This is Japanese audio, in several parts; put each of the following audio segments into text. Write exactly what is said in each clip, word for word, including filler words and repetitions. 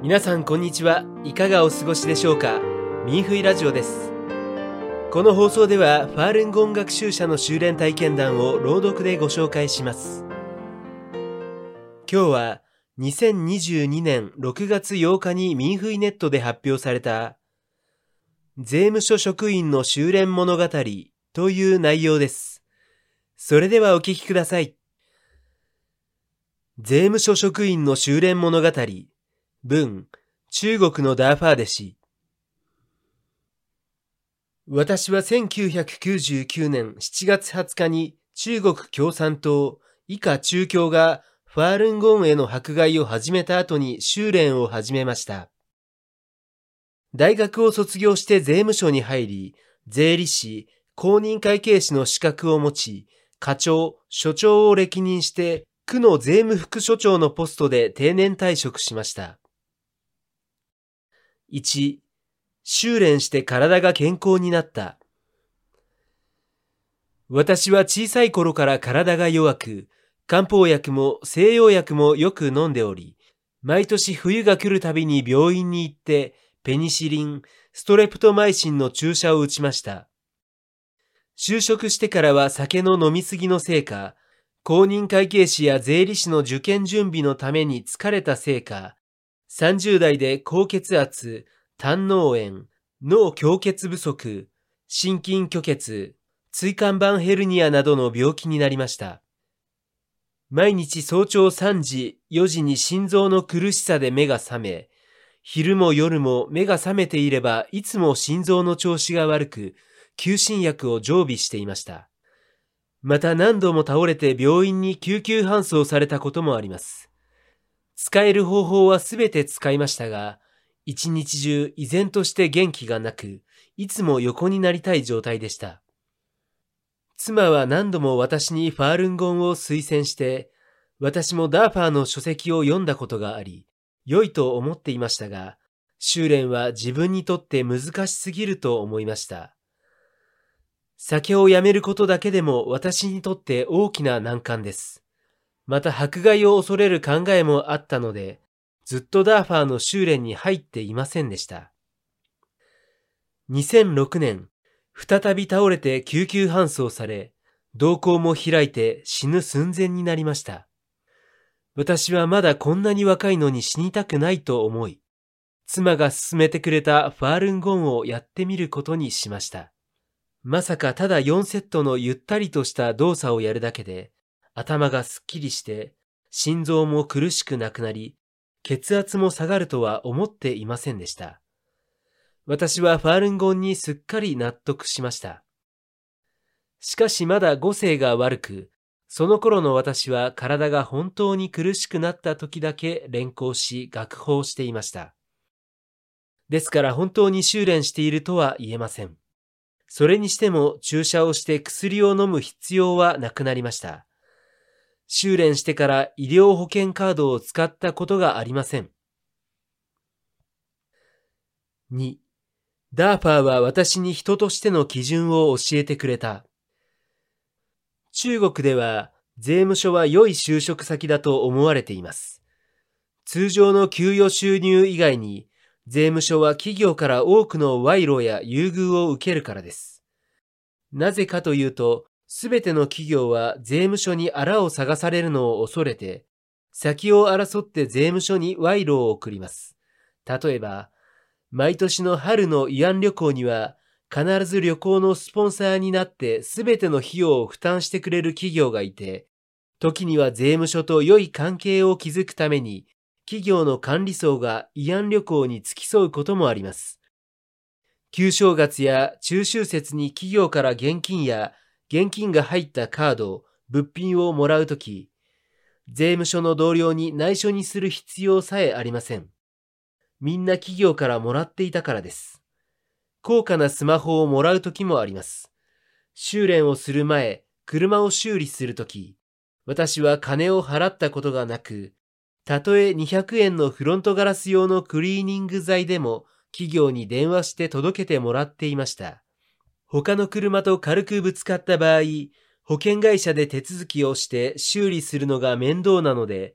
皆さんこんにちは。いかがお過ごしでしょうか。ミンフイラジオです。この放送ではファールンゴン学習者の修練体験談を朗読でご紹介します。今日はにせんにじゅうにねんろくがつようかにミンフイネットで発表された税務署職員の修練物語という内容です。それではお聞きください。税務署職員の修練物語。文、中国のダーファーデ氏。私はせんきゅうひゃくきゅうじゅうきゅうねんしちがつはつかに中国共産党以下中共がファールンゴンへの迫害を始めた後に修練を始めました。大学を卒業して税務署に入り、税理士、公認会計士の資格を持ち、課長、所長を歴任して区の税務副署長のポストで定年退職しました。いち. 修練して体が健康になった。私は小さい頃から体が弱く、漢方薬も西洋薬もよく飲んでおり、毎年冬が来るたびに病院に行って、ペニシリン、ストレプトマイシンの注射を打ちました。就職してからは酒の飲みすぎのせいか、公認会計士や税理士の受験準備のために疲れたせいか、さんじゅうだいで高血圧、胆嚢炎、脳供血不足、心筋虚血、椎間板ヘルニアなどの病気になりました。毎日早朝さんじ、よじに心臓の苦しさで目が覚め、昼も夜も目が覚めていればいつも心臓の調子が悪く、休診薬を常備していました。また何度も倒れて病院に救急搬送されたこともあります。使える方法はすべて使いましたが、一日中依然として元気がなく、いつも横になりたい状態でした。妻は何度も私にファールンゴンを推薦して、私もダーファーの書籍を読んだことがあり、良いと思っていましたが、修練は自分にとって難しすぎると思いました。酒をやめることだけでも私にとって大きな難関です。また迫害を恐れる考えもあったので、ずっとダーファーの修練に入っていませんでした。にせんろくねん、再び倒れて救急搬送され、瞳孔も開いて死ぬ寸前になりました。私はまだこんなに若いのに死にたくないと思い、妻が勧めてくれたファールンゴンをやってみることにしました。まさかただよんセットのゆったりとした動作をやるだけで、頭がすっきりして、心臓も苦しくなくなり、血圧も下がるとは思っていませんでした。私はファールンゴンにすっかり納得しました。しかしまだ五声が悪く、その頃の私は体が本当に苦しくなった時だけ連行し学法していました。ですから本当に修練しているとは言えません。それにしても注射をして薬を飲む必要はなくなりました。修練してから医療保険カードを使ったことがありません。に. ダーファーは私に人としての基準を教えてくれた。中国では税務署は良い就職先だと思われています。通常の給与収入以外に、税務署は企業から多くの賄賂や優遇を受けるからです。なぜかというと、すべての企業は税務署に粗を探されるのを恐れて、先を争って税務署に賄賂を送ります。例えば、毎年の春の慰安旅行には、必ず旅行のスポンサーになってすべての費用を負担してくれる企業がいて、時には税務署と良い関係を築くために、企業の管理層が慰安旅行に付き添うこともあります。旧正月や中秋節に企業から現金や現金が入ったカード、物品をもらうとき、税務署の同僚に内緒にする必要さえありません。みんな企業からもらっていたからです。高価なスマホをもらうときもあります。修練をする前、車を修理するとき、私は金を払ったことがなく、たとえにひゃくえんのフロントガラス用のクリーニング剤でも企業に電話して届けてもらっていました。他の車と軽くぶつかった場合、保険会社で手続きをして修理するのが面倒なので、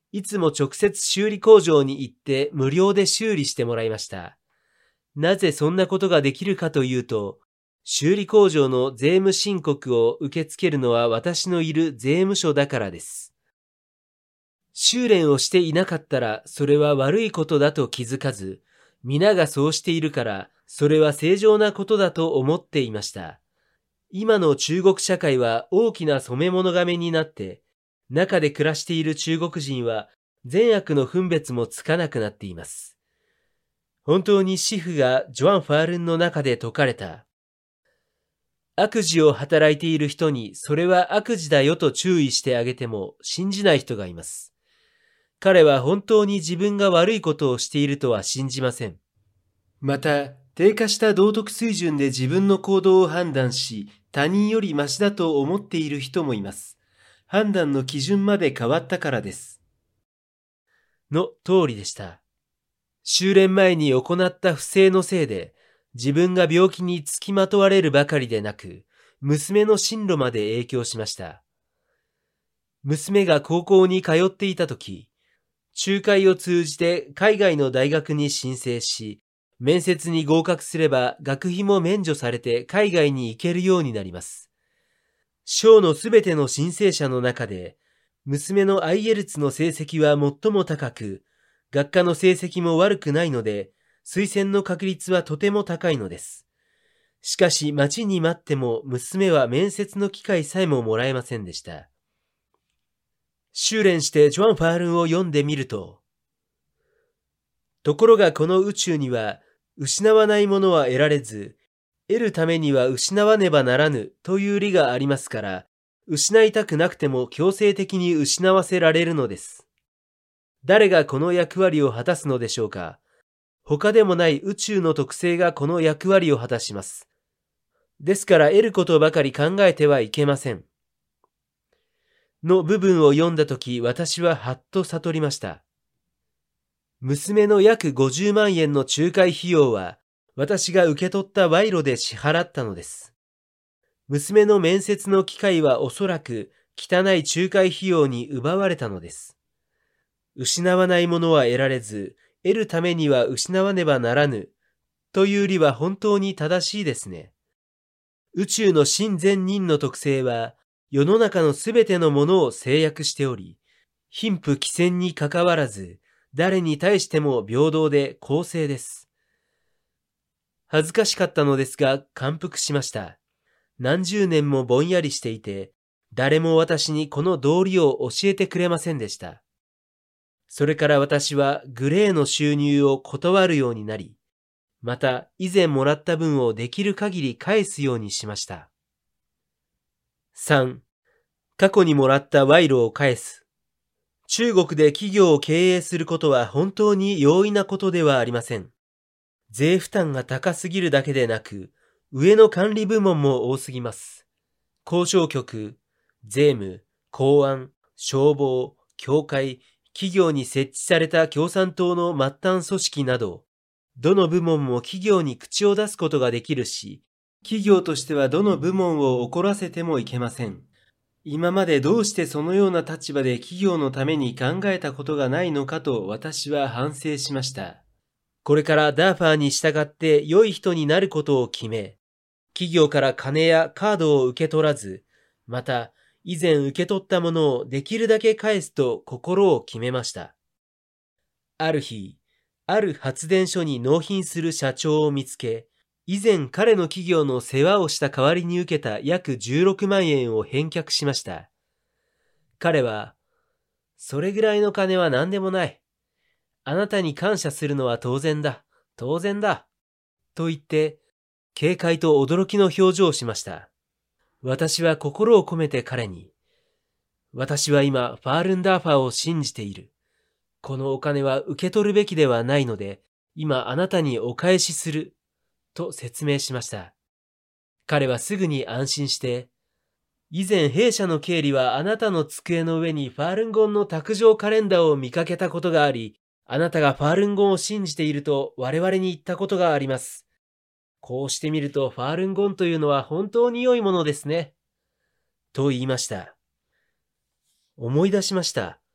いつも直接修理工場に行って無料で修理してもらいました。なぜそんなことができるかというと、修理工場の税務申告を受け付けるのは私のいる税務署だからです。修練をしていなかったらそれは悪いことだと気づかず、皆がそうしているからそれは正常なことだと思っていました。今の中国社会は大きな染め物亀になって、中で暮らしている中国人は善悪の分別もつかなくなっています。本当にシフがジョアン・ファールンの中で説かれた。悪事を働いている人にそれは悪事だよと注意してあげても信じない人がいます。彼は本当に自分が悪いことをしているとは信じません。また、低下した道徳水準で自分の行動を判断し、他人よりマシだと思っている人もいます。判断の基準まで変わったからです。の通りでした。修練前に行った不正のせいで、自分が病気につきまとわれるばかりでなく、娘の進路まで影響しました。娘が高校に通っていたとき、仲介を通じて海外の大学に申請し、面接に合格すれば学費も免除されて海外に行けるようになります。省のすべての申請者の中で、娘の アイエルツ の成績は最も高く、学科の成績も悪くないので、推薦の確率はとても高いのです。しかし待ちに待っても娘は面接の機会さえももらえませんでした。修練してジョアン・ファールンを読んでみると、ところがこの宇宙には失わないものは得られず、得るためには失わねばならぬという理がありますから、失いたくなくても強制的に失わせられるのです。誰がこの役割を果たすのでしょうか。他でもない宇宙の特性がこの役割を果たします。ですから得ることばかり考えてはいけません。の部分を読んだとき、私ははっと悟りました。娘の約ごじゅうまんえんの仲介費用は、私が受け取った賄賂で支払ったのです。娘の面接の機会はおそらく汚い仲介費用に奪われたのです。失わないものは得られず、得るためには失わねばならぬという理は本当に正しいですね。宇宙の真善人の特性は、世の中のすべてのものを制約しており、貧富貴賤にかかわらず、誰に対しても平等で公正です。恥ずかしかったのですが感服しました。何十年もぼんやりしていて、誰も私にこの道理を教えてくれませんでした。それから私はグレーの収入を断るようになり、また以前もらった分をできる限り返すようにしました。さん. 過去にもらった賄賂を返す。中国で企業を経営することは本当に容易なことではありません。税負担が高すぎるだけでなく、上の管理部門も多すぎます。交渉局、税務、公安、消防、教会、企業に設置された共産党の末端組織など、どの部門も企業に口を出すことができるし、企業としてはどの部門を怒らせてもいけません。今までどうしてそのような立場で企業のために考えたことがないのかと私は反省しました。これからダーファーに従って良い人になることを決め、企業から金やカードを受け取らず、また以前受け取ったものをできるだけ返すと心を決めました。ある日、ある発電所に納品する社長を見つけ、以前彼の企業の世話をした代わりに受けた約じゅうろくまんえんを返却しました。彼は、それぐらいの金は何でもない。あなたに感謝するのは当然だ、当然だ。と言って、警戒と驚きの表情をしました。私は心を込めて彼に、私は今、ファールンダーファーを信じている。このお金は受け取るべきではないので、今あなたにお返しする。と説明しました。彼はすぐに安心して、以前弊社の経理はあなたの机の上にファールンゴンの卓上カレンダーを見かけたことがあり、あなたがファールンゴンを信じていると我々に言ったことがあります。こうしてみるとファールンゴンというのは本当に良いものですね。と言いました。思い出しました。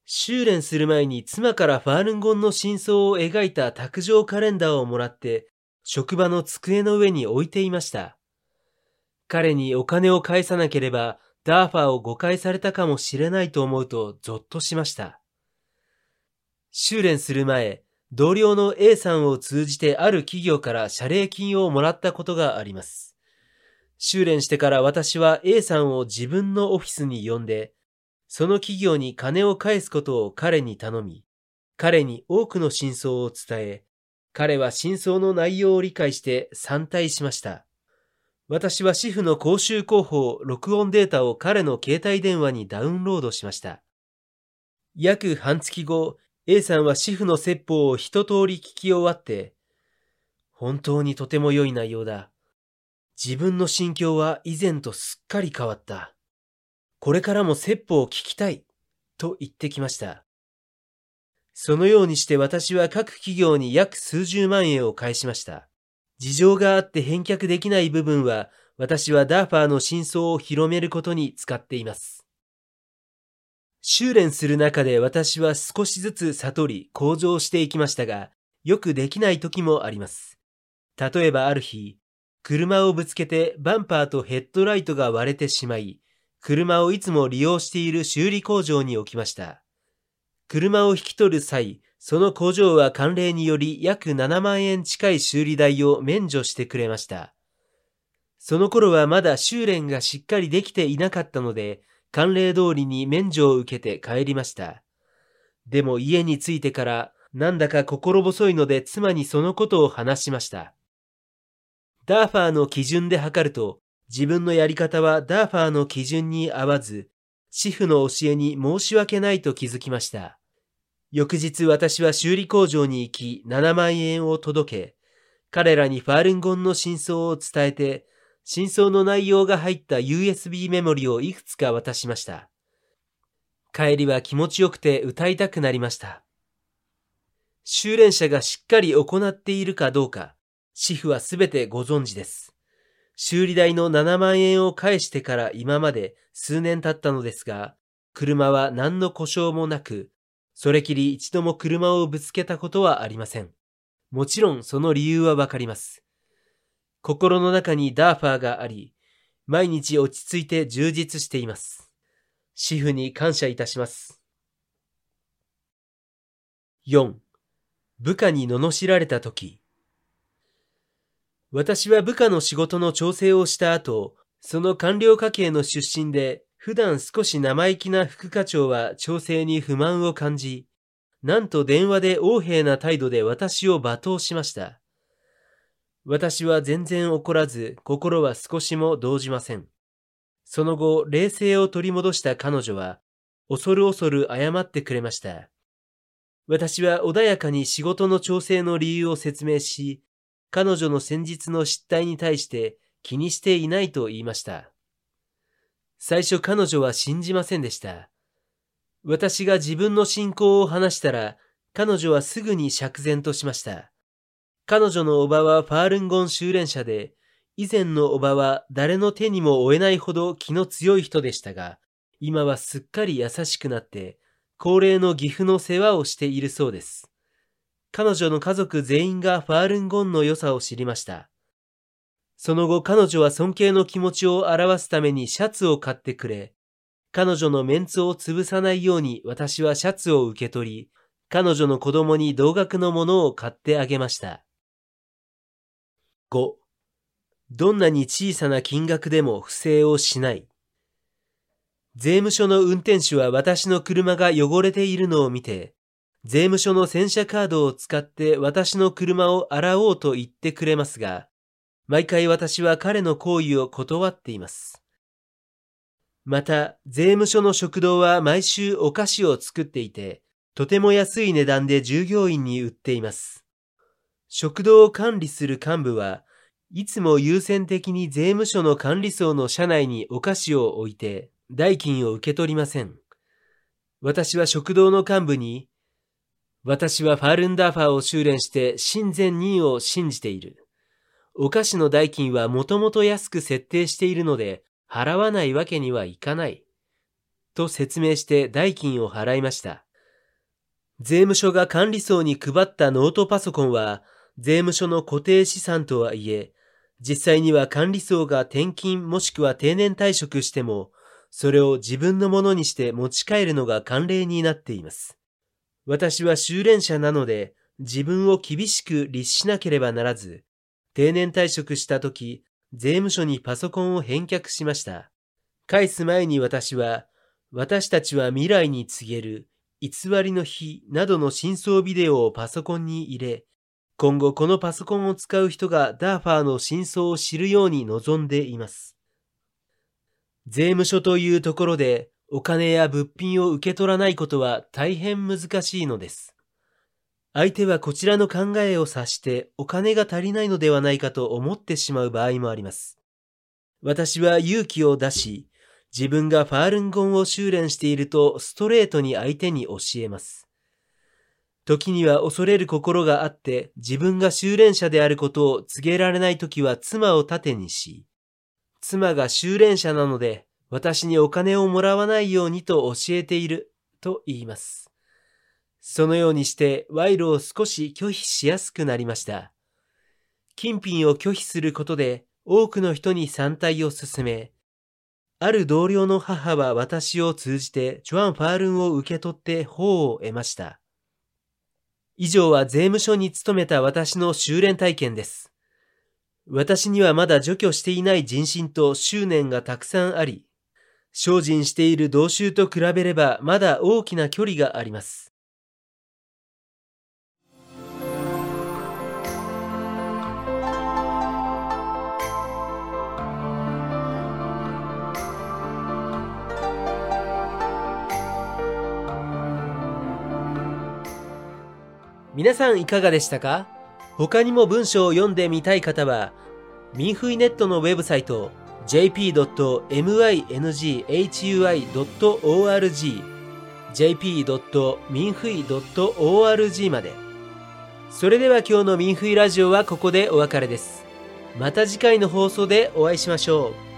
修練する前に妻からファールンゴンの真相を描いた卓上カレンダーをもらって、職場の机の上に置いていました。彼にお金を返さなければ、ダーファーを誤解されたかもしれないと思うとゾッとしました。修練する前、同僚の A さんを通じてある企業から謝礼金をもらったことがあります。修練してから私は A さんを自分のオフィスに呼んで、その企業に金を返すことを彼に頼み、彼に多くの真相を伝え、彼は真相の内容を理解して賛退しました。私はシフの講習広報、録音データを彼の携帯電話にダウンロードしました。約半月後、A さんはシフの説法を一通り聞き終わって、本当にとても良い内容だ。自分の心境は以前とすっかり変わった。これからも説法を聞きたい、と言ってきました。そのようにして私は各企業に約数十万円を返しました。事情があって返却できない部分は、私はダーファーの真相を広めることに使っています。修練する中で私は少しずつ悟り、向上していきましたが、よくできない時もあります。例えばある日、車をぶつけてバンパーとヘッドライトが割れてしまい、車をいつも利用している修理工場に置きました。車を引き取る際、その工場は慣例により約ななまんえん近い修理代を免除してくれました。その頃はまだ修練がしっかりできていなかったので、慣例通りに免除を受けて帰りました。でも家に着いてからなんだか心細いので妻にそのことを話しました。ダーファーの基準で測ると、自分のやり方はダーファーの基準に合わず、シフの教えに申し訳ないと気づきました。翌日私は修理工場に行きななまんえんを届け、彼らにファールンゴンの真相を伝えて、真相の内容が入った ユーエスビー メモリをいくつか渡しました。帰りは気持ちよくて歌いたくなりました。修練者がしっかり行っているかどうか、シフはすべてご存知です。修理代のななまんえんを返してから今まで数年経ったのですが、車は何の故障もなく、それきり一度も車をぶつけたことはありません。もちろんその理由はわかります。心の中にダーファーがあり、毎日落ち着いて充実しています。シフに感謝いたします。よん. 部下に罵られたとき。私は部下の仕事の調整をした後、その官僚家系の出身で、普段少し生意気な副課長は調整に不満を感じ、なんと電話で横柄な態度で私を罵倒しました。私は全然怒らず、心は少しも動じません。その後、冷静を取り戻した彼女は、恐る恐る謝ってくれました。私は穏やかに仕事の調整の理由を説明し、彼女の先日の失態に対して気にしていないと言いました。最初彼女は信じませんでした。私が自分の信仰を話したら、彼女はすぐに釈然としました。彼女の叔母はファールンゴン修練者で、以前の叔母は誰の手にも負えないほど気の強い人でしたが、今はすっかり優しくなって、高齢の義父の世話をしているそうです。彼女の家族全員がファールンゴンの良さを知りました。その後彼女は尊敬の気持ちを表すためにシャツを買ってくれ、彼女のメンツを潰さないように私はシャツを受け取り、彼女の子供に同額のものを買ってあげました。ご. どんなに小さな金額でも不正をしない。税務署の運転手は私の車が汚れているのを見て、税務署の洗車カードを使って私の車を洗おうと言ってくれますが、毎回私は彼の行為を断っています。また、税務署の食堂は毎週お菓子を作っていて、とても安い値段で従業員に売っています。食堂を管理する幹部はいつも優先的に税務署の管理層の車内にお菓子を置いて代金を受け取りません。私は食堂の幹部に、私はファールンダーファーを修練して真善人を信じている。お菓子の代金はもともと安く設定しているので払わないわけにはいかない。と説明して代金を払いました。 税務署が管理層に配ったノートパソコンは、税務署の固定資産とはいえ、実際には管理層が転勤もしくは定年退職しても、それを自分のものにして持ち帰るのが慣例になっています。私は修練者なので、自分を厳しく律しなければならず、定年退職したとき、税務署にパソコンを返却しました。返す前に私は、私たちは未来に告げる偽りの日などの真相ビデオをパソコンに入れ、今後このパソコンを使う人がダーファーの真相を知るように望んでいます。税務署というところでお金や物品を受け取らないことは大変難しいのです。相手はこちらの考えを察してお金が足りないのではないかと思ってしまう場合もあります。私は勇気を出し、自分がファールンゴンを修練しているとストレートに相手に教えます。時には恐れる心があって自分が修練者であることを告げられないときは妻を盾にし、妻が修練者なので私にお金をもらわないようにと教えていると言います。そのようにして賄賂を少し拒否しやすくなりました。金品を拒否することで多くの人に参退を進め、ある同僚の母は私を通じてジョアン・ファールンを受け取って法を得ました。以上は税務署に勤めた私の修練体験です。私にはまだ除去していない人心と執念がたくさんあり、精進している同州と比べればまだ大きな距離があります。皆さんいかがでしたか？他にも文章を読んでみたい方は、ミンフイネットのウェブサイト ジェイピードットミンフイドットオーアールジー ジェイピードットミンフイドットオーアールジー まで。それでは今日のミンフイラジオはここでお別れです。また次回の放送でお会いしましょう。